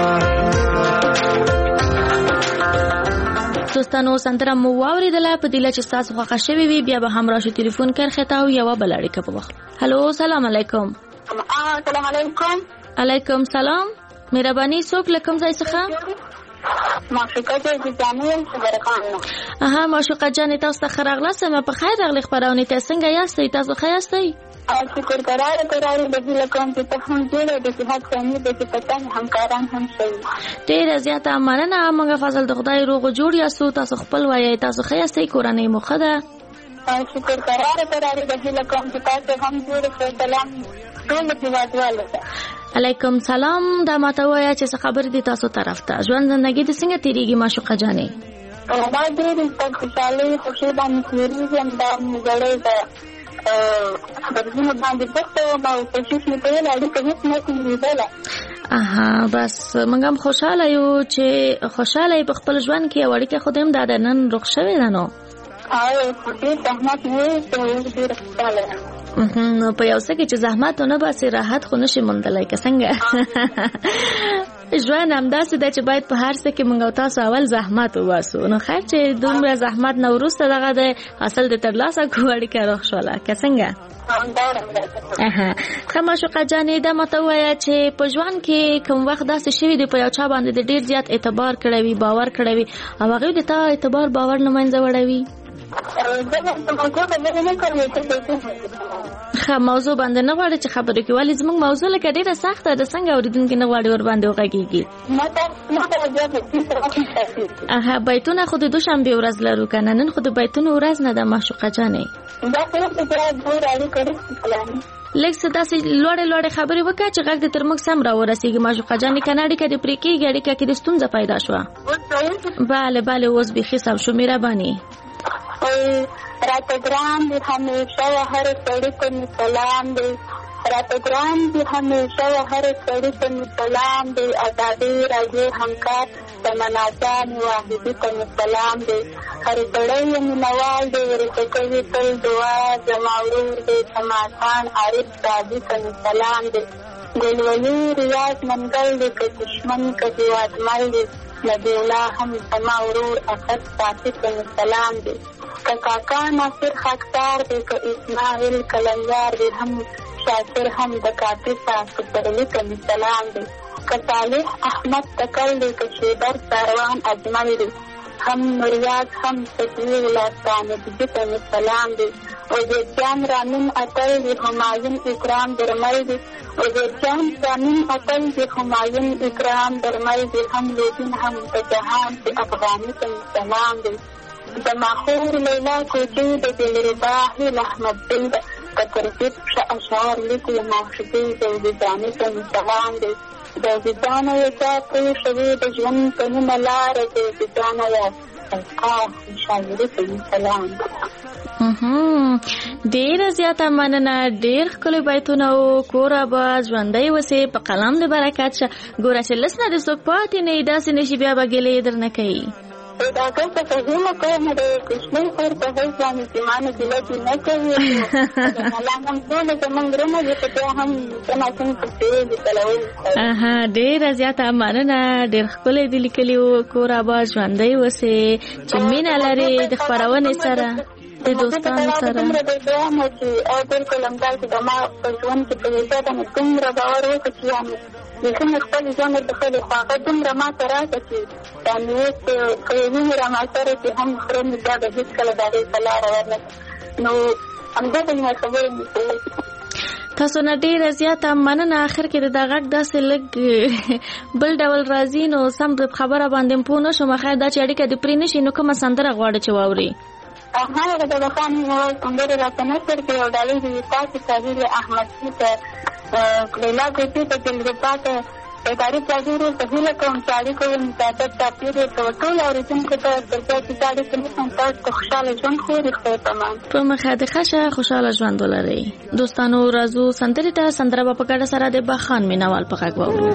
دوستانو سندره مو واوریدله په دله چې تاسو خوښ شوي وي بیا به هم راشو ټلیفون کرخه تا او یو بل اړیکه په وخت هالو سلام علیکم السلام علیکم علیکم سلام مهرباني څوک لکم ځای څخه معشوقه جانې خبرخان اها معشوقه جانې تاسو ته خراغله سم په خیر راغلی خبرونه تاسو څنګه یاستئ تاسو ښه یاستئ شکر قرار د دې کوم چې ته هم جوړه د صحت ثاني د پتن همکاران هم شي ډیر زیاته مننه موږ فضل د خدای روغ جوړ یاستو تاسو خپل وایي تاسو ښه یاستئ کورنۍ مو ښه ده شکر قرار د دې کوم چې تاسو هم جوړه سلام ټول دیوالو علیکم سلام دا ماته وایي چې خبر دي تاسو طرف ته ژوند زندگی د څنګه تیریږي معشوقه جانې دا ډېر خوشاله خوشي باندې تیریږي دا مګړې ده خبرونه باندې دغه ما کوشش وکړه اړیکه هیڅ نه کیږي اها بس موږ هم خوشاله یو چې خوشاله په خپل ژوند کې اړیکه خودم دا نن رخ شوی ده نو دې زحمت نه ډېر خوشاله نو په یو څه کې چې زحمت نه باسي راحت خو نشي موندلای که څنګه ژوند همداسې ده چې باید په هر څه کې موږ تاسو اول زحمت وباسو نو خیر چې دومره زحمت نه وروسته دغه د حاصل د ترلاسه کوو اړیکه روغ شوله که څنګه معشوقه جانې دا ماته ووایه چې په ژوند کې کوم وخت داسې شوي دی په یو چا باندې د ډېر زیات اعتبار کړی وي باور کړی وي او هغوی د تا اعتبار باور له منځه وړوي موضوع باندې نه غواړي چې خبرې کوي ولې زموږ موضوع لکه ډېره سخته ده څنګه اورېدونکي نه غواړي ور باندې وغږېږي بیتونه خو د دوشنبې ورځ لرو که نه نن خو د بیتونو ورځ نه ده معشوقه جانې لږ څه داسې لوړې خبرې وکړه چې غږ دې تر موږ سم راورسېږي معشوقه جانې که نه اړیکه دې پرې کېږي اړیکه کې د ستونزه پیدا شوه بله اوس بیخي سم شو مهرباني راته ګران دي همیشه هر سړي ته مې سلام دی راته ګران دي همیشه هر سړي ته مې سلام دی ازادي راډیو همکار تمنا جان واحدي ته مې سلام دی هر سړی یې مینوال دی ورته کوي تل دعا زما ورور دی سماخان عارف سادي ته مې سلام دی ګلولي ریاض منګل دی که دشمن که هېوادمل دی نبي الله هم زما ورور اسد صافي ته مې سلام دی که کاکا ناصر خاکسار دی که اسماعیل کلنجار دی هم شاکر هم د کافي صاحب پرلی ته مې سلام دی که صالح احمد تکل دی که شیبر ساروان اجمل دی هم نوریاز هم صفوي ولستانه دی ته مې سلام دی وزیرجان رامین اتل دی همایون اکرام درمل دی وزیرجان رامین اتل دی همایون اکرام درمل دی هم لودین هم جهان دی افغانی ته مې سلام دی د ماخور لیلا کوچی د دلربا هیل احمد دی که ترتیب ښه اشعار لیکي معشوقې زوجدانې ته مې سلام دی زوجدانه یې چا پرېښوي د ژوند په نیمه لاره زوجدانه یې القاه شاعري ته مې سلام دی ډیره زیاته مننه. ډیر ښکلي بیتونه او کور آباد ژوندی اوسې په قلم د برکت شه. ګوره چې لس نه د څوک پاتې نه وي داسې نشي بیا به ګیلې درنه کوي. ډاکټر ته فهمه کوم د کوچنۍ خور په هیڅ باندې چې مانه ګیلې نه کوي. ملانګم ټول زمونږ رونه دې په هم تماسن پټې دي تلوي. ډیره زیاته مننه. ډیر ښکلي دي لیکلي او کور آباد ژوندی اوسې چې مینه لري د خپرونې سره د دوستانو سره. دومره د دوه مو چې بالکل همدا چې ما په ژوند کې په دې باندې دومره باور وکړ چې یعنې لیکنه خپل ژوند د خپل خواږه دومره ما ته راځي چې دا نیت کوي را ما سره چې هم خره مې دا د هیڅ کله د دې لاره ورنه نو همدا د ما خبرې تاسو نه ډیره زیاته مننه. اخر کې د غږ داسې لږ بل ډول راځي نو سم خبره باندې پوه نه شوم. خیر دا چې اړیکه دې پرې نشي نو کومه سندره غواړئ چې واورئ؟ هغه د بخان سندره راته نشر کې یو ډالۍ د تاسو صاحب احمد ته کلیلا کوټې ته دلګپات په تاریخ راځي ته هله کوم چې کوم متعدد تاپیر ته ټول اوریدونکو ته ترڅو چې تاسو خوشاله ژوند خو رښتیا تمام په مخه د ښه خوشاله ژوند ولرئ. دوستانو راځو سندرې ته. سندره په ګډه سره د بخان مینوال په غږ واورو.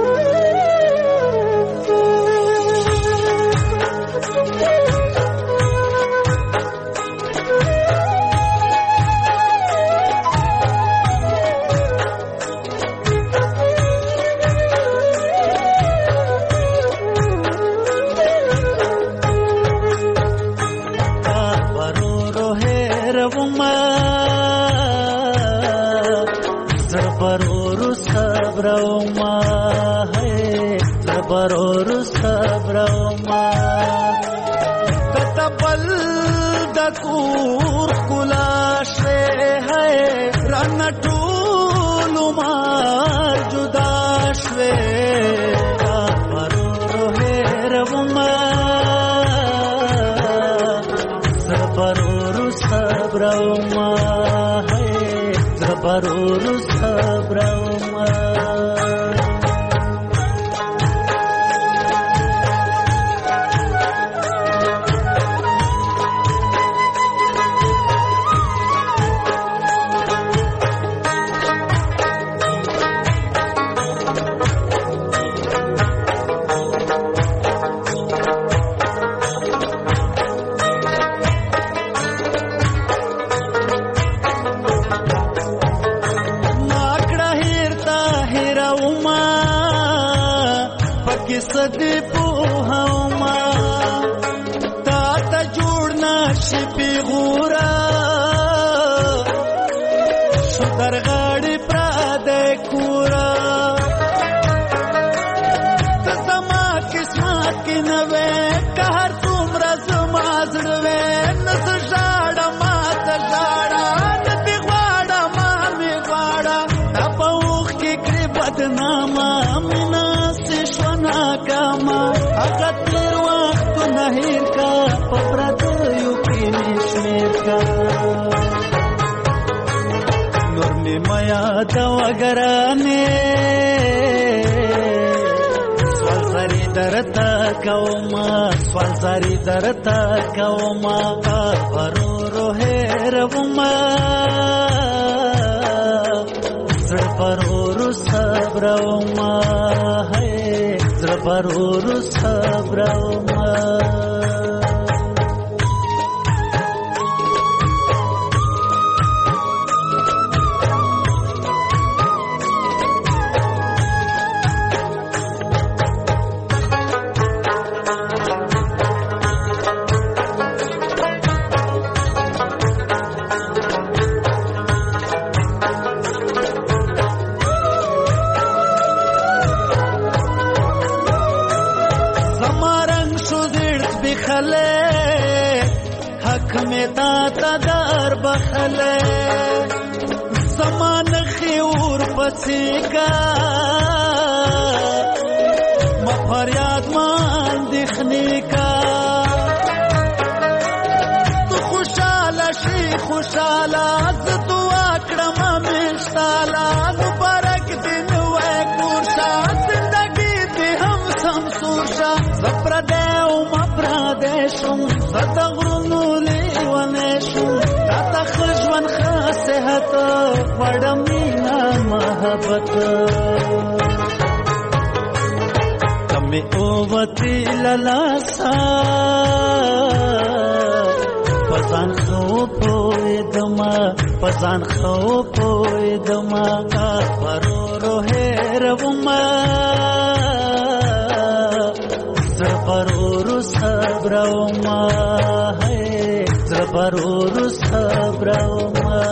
سوالزاری درتا کوما پرورو هروما زړه پرورو صبروما ہے زړه پرورو صبروما زمان خیور پسیگا مفریاد مان دخنی کا تو خوشالا شی خوشالا زدو اکرم مشتالا مبارک دن وے کورشا زندگی دی ہم سمسورشا زپردے مپردے شم زدغرنو لیوانشم تاتخ محبت کمی اوتی للاسا پزان خو پوی دما پزان خو پوی دما پرورو هروما زبرورو صبروما ہے زبرورو صبروما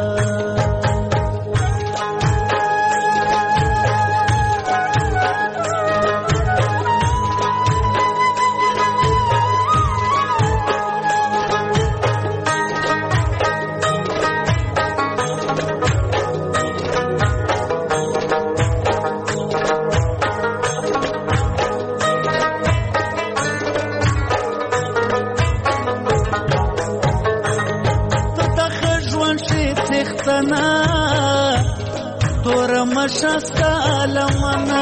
شستا لمنا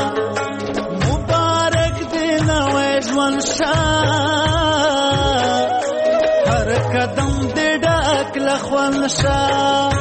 مبارک دینا ویجوان شاه هر قدم دی ډاک لخوان شاه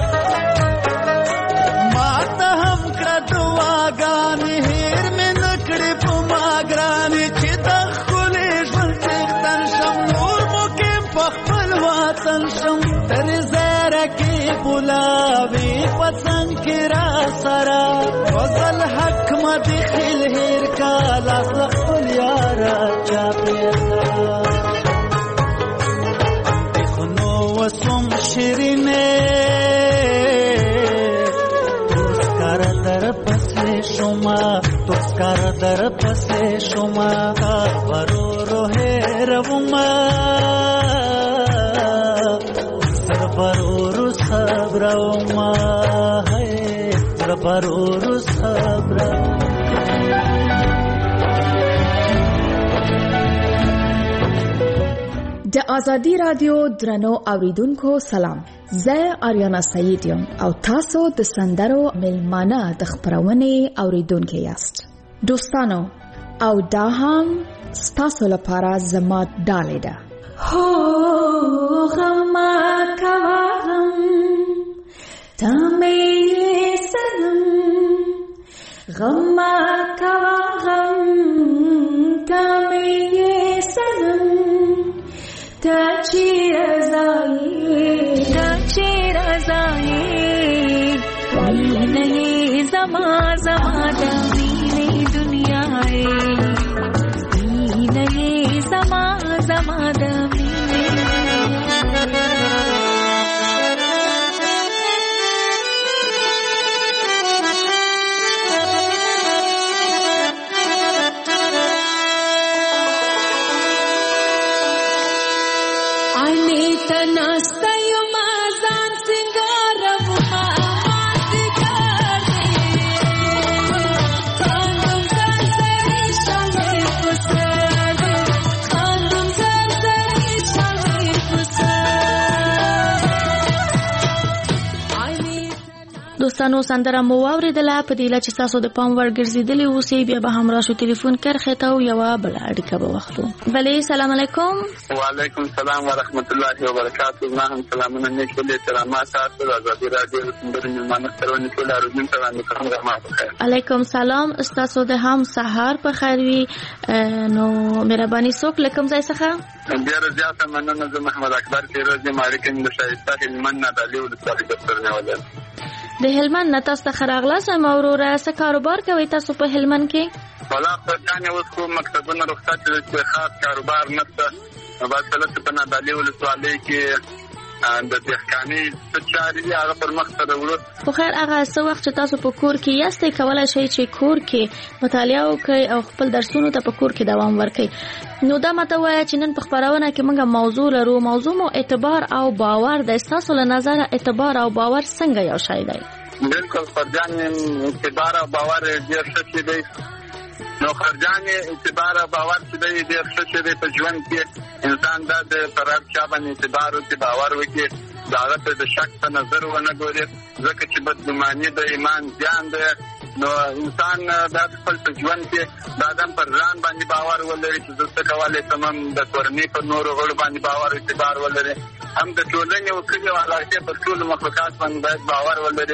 ما ته هم کړه دعاګانې هیر مې نه کړې په ما ګرانې چې د ښکلي ژوند څښتن شم نور مو کې په خپل وطن شم تر زیاره کې بولاوي پسند کې را سره وزل حق مدی خیل هیر کا لاس خپل یارا چا پیسا دیخنو وسوم شیرینه توسکار در پسې شما توسکار در پسې شما برورو هروما برورو صبروما برورو صبر د ازادي رادیو درنو اوریدونکو سلام زه آریانا سعید یم او تاسو د سندرو ملمانه د خبرونه اوریدونکو یاست دوستانو او دا هم ستاسو لپاره زما ډالې ده هو غما کوم تمه سلام غما کوم تمه سلام تچیر زای وینه زما د وینه دنیا وینه زما د دوستانو سندره مو واوریدله په دې لچ تاسو د پام ور ګرځیدلی اوسئ بیا به هم راشو ټلیفون کرخه ته او یو بل اړیکه به واخلو بلې سلام علیکم وعلیکم السلام ورحمت الله وبرکاته ما هم سلامونه نیکه احترامات تاسو د ازادي رادیو سندرې ملمانه سره ټول اردن ته باندې علیکم سلام تاسو د هم سحر په خیر وي نو مهرباني څوک لکم ځای څخه ډیر زیاته مننه زه محمد اکبر پیروزی مالکین د شایسته هلمند نه د لیو د سړي دفتر نه ولر د هلمند نه تاسو ته خراغله سم اوروره څه کاروبار کوي تاسو په هلمند کې ولا پرځانه اوس کوم مکتبونه رخصت د خاص کاروبار نشته بعد ثلاثه په نه د لیو د سړي کې د دهقاني چارې هغه پر مخ ته وروړو خو خیر هغه څه وخت چې تاسو په کور کې یاستئ کولای شئ چې کور کې مطالعه وکړئ او خپل درسونو ته په کور کې دوام ورکړئ نو دا ماته وایي چې نن په خبرونه کې موږ موضوع لرو موضوع مو اعتبار او باور د تاسو له نظر اعتبار او باور څنګه یو شی دی بالکل فرجان اعتبار او باور ډیر څه دی نو خرجان اعتبار او باور چې دی ډیر څه دی په ژوند کې انسان د فرار چا باندې اعتبار او باور وکړي داغه ته د شک په نظر ونه ګوري ځکه چې بدګماني د ایمان ځان دی نو انسان د خپل ژوند کې د آدم پر ځان باندې باور ولري چې څه کولای تمام د کورنۍ په نورو غړو باندې باور اعتبار ولري هم د ټولنې او کلیو علاقې په ټول مخلوقات باندې باید باور ولري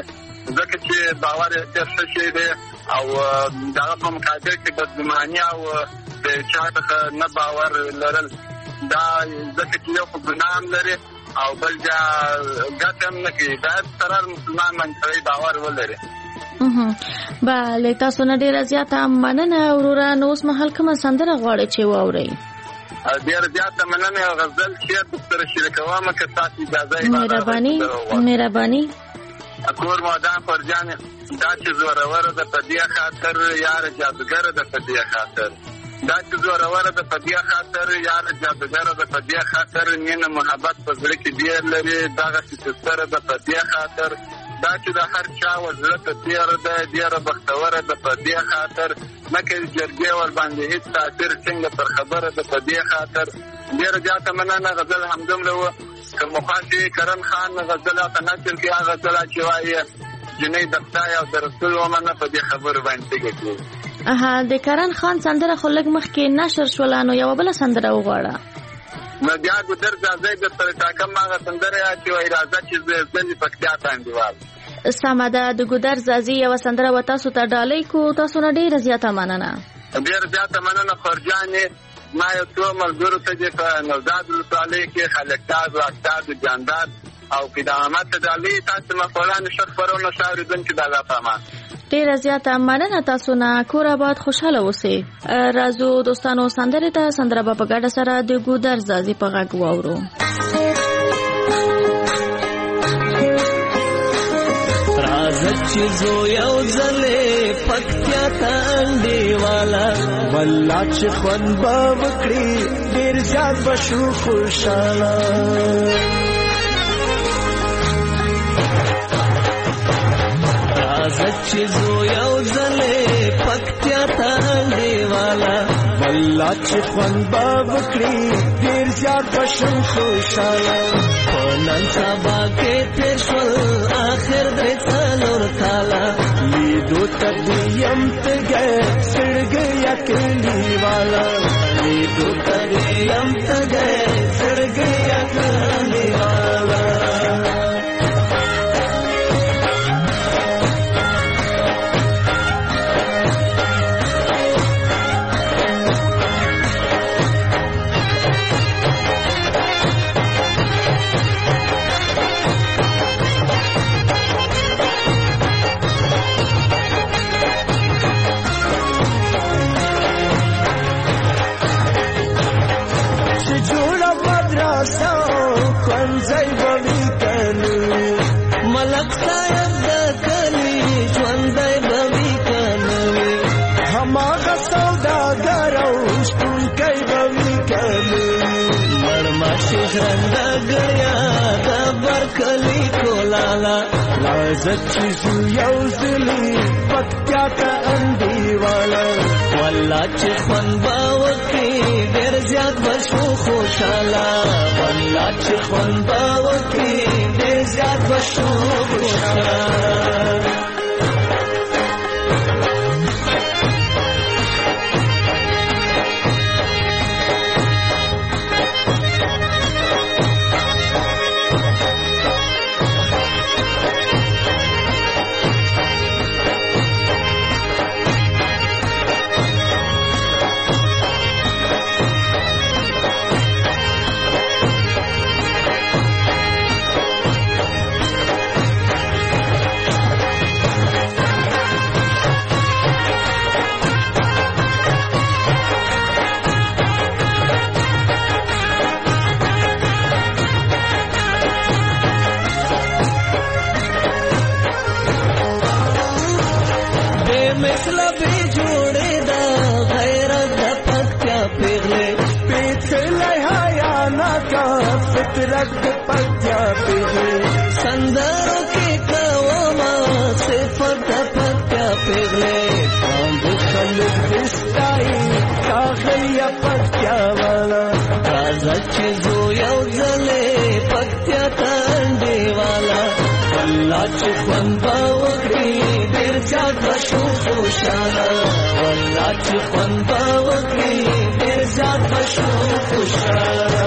ځکه چې باور ډېر ښه شی دی او د هغه په مقابل کې بدګماني او د چا څخه نه باور لرل دا ځکه چې یو خو ګناه هم لري او بل بیا ګټه هم نه کوي. باید سره مسلمان باندې باور ولري. بله تاسو نه ډېره زیاته مننه وروره. نو اوس مهال کومه سندره غواړئ چې واورئ؟ ډېره زیاته مننه. غزل شعر درسره شریکوم که تاسو اجازه یې مهرباني. کور مودان فرجان دا چې زوروره ده په دې خاطر یار جادوګره ده په دې خاطر دا چې زوروره ده په دې خاطر یار جادوګره ده په دې خاطر مینه محبت په زړه کې ډېر لري دغه ستاره ده په دې خاطر دا چې د هر چا وزړه ته تیر ده ډېره بختوره ده په دې خاطر نه کوي جرګې ور باندې هېڅ تاثیر څنګه پر خبره ده په دې خاطر. ډېره زیاته مننه. غزل همدومره وه که مخاطي کرن خان غزل ته نشر کې هغه غزل چې وایي جنۍ د خدای او د رسول ومنه په دې خبرو باندې ټیکه کوي. د کرن خان سندره خو لږ مخکې نشر شوله نو یوه بله سندره وغواړه. نو بیا ګودر ځای درسره ټاکم هغه سندره چې وایي راځه چې زلي پکتیا ته انډیوال. سمه ده. د ګودر ځازي یوه سندره به تاسو ته ډالۍ کو. تاسو نه ډېره زیاته مننه. ډېره زیاته مننه خورجانې. ما یو څو ملګرو ته چې په نوزاد ولسوالۍ کې خلکتاز واکتاز جانداد او قدامت ډالۍ تاسو مخولانو ښه خپرونه ښه اورېدونکي د الله په امان. ډېره زیاته مننه تاسو نه. کور آباد خوشحاله اوسئ. راځو دوستانو سندرې ته. سندره به په ګډه سره د ګودر ځازي په غږ واورو. راځه چې زو یو ځلې پکتیا ته انډیواله والله چې خوند به وکړي ډېر زیات به شو خوشحاله. راځه چې زو یو ځلې پکتیا ته انډیواله والله چې خوند به وکړي ډېر زیات به شو خوشحاله. په نن سبا کې تېر شول آخر درې څلور کاله لیدو ته دیم تږی زړګی کلیواله لیدو ته دیم تږی زړګی کلیواله. ملک صاحب د کلی ژوندی به وي که نه وي هماغه سوداګر او شتونکی به وي که نه وي مړماشي ژرنده ګړیا د برکلي کولاله راځه چې زو یو ځلي پکتیا ته انډیواله والله چې خوند به وکړي ډېر زیات به شو خوشحاله والله چې خوند به وکړي ډېر زیات به شو خوشحاله. فطرت پکتیا پیغلے سندروں کے قوما صفت پکتیا پیغلے کاند خلق دستائی کاغلیا پکتیا والا رازا چیزو یو زلے پکتیا تانڈے والا واللہ چی خوان باوکری دیر زیاد بشو خوشانا واللہ چی خوان باوکری دیر زیاد بشو خوشانا.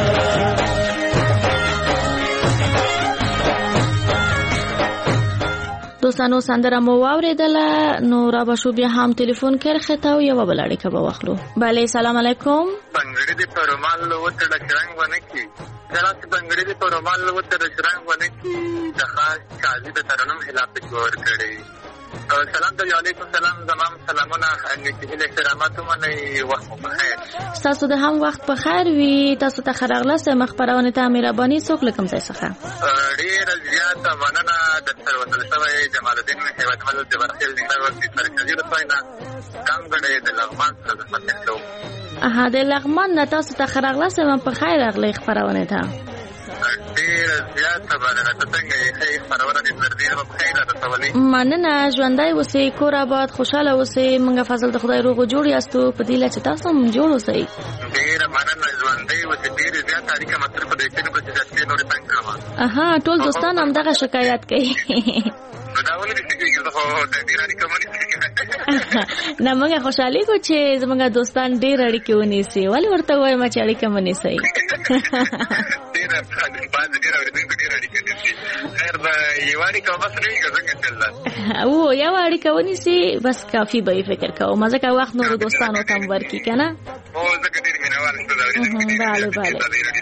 دوستانو سندره مو واوریدله نو را بشو بیا هم تلیفون کرخه تا یو بل اړیکه به واخلو. بله سلام علیکم. بنګړي دې په رومال وته د شرنګ ونه کی کله چې بنګړي دې په رومال وته د شرنګ ونه کی د خاص قاضي د ترنم خلاف جوړ کړي. سلام علیکم. سلام زمام سلامونه نیکه احترامات منه وخت بخیر. تاسو د هم وخت په خیر وي. تاسو ته خرغلسه مخبرونه ته مهرباني څوک لکم ځای څخه ډیر زیات مننه د سروتل شوی جمال الدین هیواد مل د برخیل د وخت سرکزي د پاینا څنګه د لغمان سره مخکلو د لغمان نه تاسو ته خرغلسه په خیر اغلی خبرونه ته ډیر زیات مننه څنګه یې خبرونه د تردید په خیر راځولې. مننه ژوندۍ اوسئ کور آباد خوشاله اوسئ. موږ فضل د خدای روغ جوړ یاستو په دې لچ تاسو هم جوړ اوسئ. ډیر مننه ژوندۍ اوسئ. ډیر زیات اړیکه متر په دې کې په ځکه نور څنګه ټول دوستان هم دغه شکایت کوي. نه موږ خوشحالي کو چې زموږ دوستان ډیر اړیکې ونیسي. ولې ورته وایم چې اړیکه ونیسي؟ او یو اړیکه ونیسي بس کافي به فکر کوو. مزه کا وخت نور دوستانو تم ورکی کنه. بله بله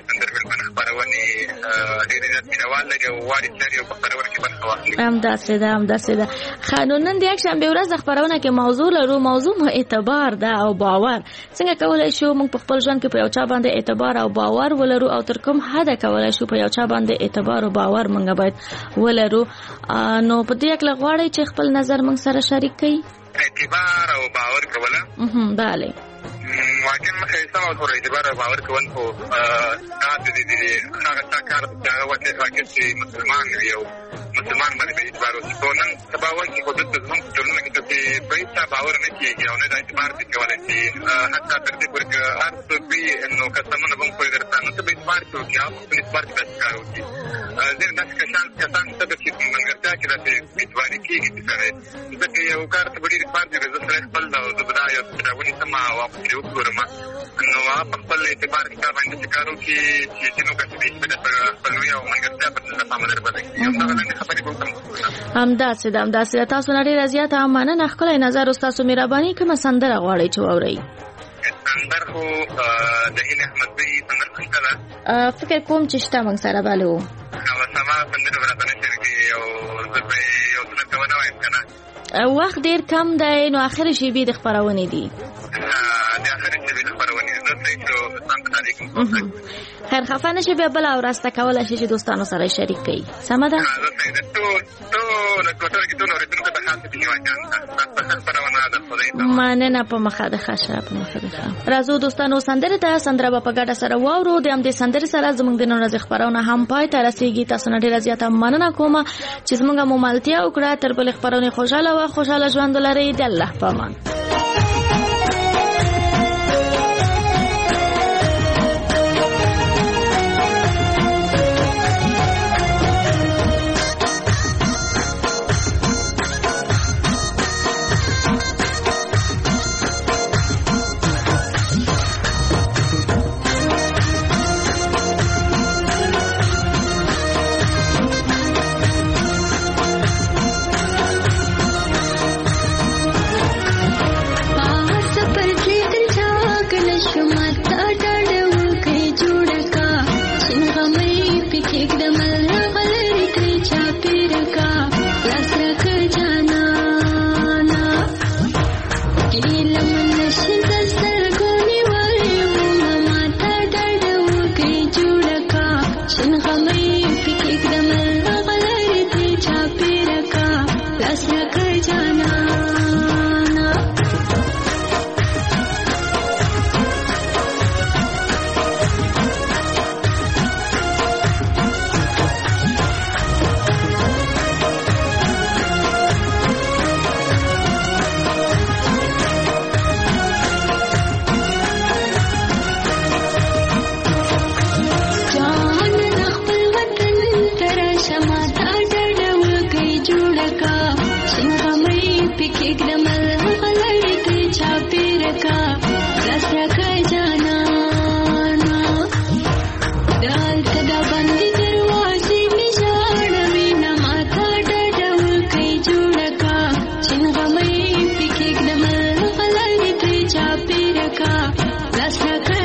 همداسې ده. قانونن د یک شنبه ورځ خبرونه کې موضوع لرو. موضوع مو اعتبار ده او باور. څنګه کولای شو موږ په خپل ژوند کې په یو چا باندې اعتبار او باور ولرو او تر کوم حد کولای شو په یو چا باندې اعتبار او باور موږ باید ولرو. نو په دې کې غواړی چې خپل نظر موږ سره شریک کړئ. اعتبار او باور کوله بله واقعا مخه سم او تر اعتبار او باور کول خو تاسو دې هغه کار چې هغه وته چې مسلمان وي او مسلمان باندې اعتبار او نن سبا وایي خو د زموږ ټولنه کې چې په هیڅ باور نه کیږي او نه د اعتبار دې کولای شي حتی تر دې پورې هر څه به نو کسمونه به په درته نو ته به اعتبار کوي او په اعتبار کې کار وکړي. زه د کسان ته د چې منګرتا کې راځي اعتبار کیږي چې یو کار ته ډېر اعتبار دې زه سره خپل د بدايه تراونی سما او په ورما نو خپل اعتبار کې باندې کارو کې چې نو کسبې په خپلوي او منګرتا په تاسو باندې باندې یو څه خبرې کوم. همداسې تاسو نه ډېر زیاته مننه. خپل نظر تاسو مهرباني کوم سندره غواړئ چې واورئ؟ سندر خو د هیله احمد بي سندر خوشاله فکر کوم چې شته موږ سره بالو او سما سندر ورته نشي او زه به یو څه کوم نه وایم کنه. وخت ډیر کم دی نو اخر شی به د خبرونه دي. د اخر شی به د خبرونه دي. نو څنګه علیکم خیر خفه نشي بیا بل او راسته کولای شي چې دوستانو سره شریک کړي. سم ده؟ مننه په مخه ده خاصه په مخه ده. راځو دوستانو سندره ته سندره په ګډه سره واورو. د دې سندره سره زموږ د نن ورځې خبرونه هم پای ته رسیدي. تاسو نه ډیره زیاته مننه کوم چې زموږ مملتیا وکړه. تر بل خبرونه خوشاله ژوند لرئ. د الله په امان. का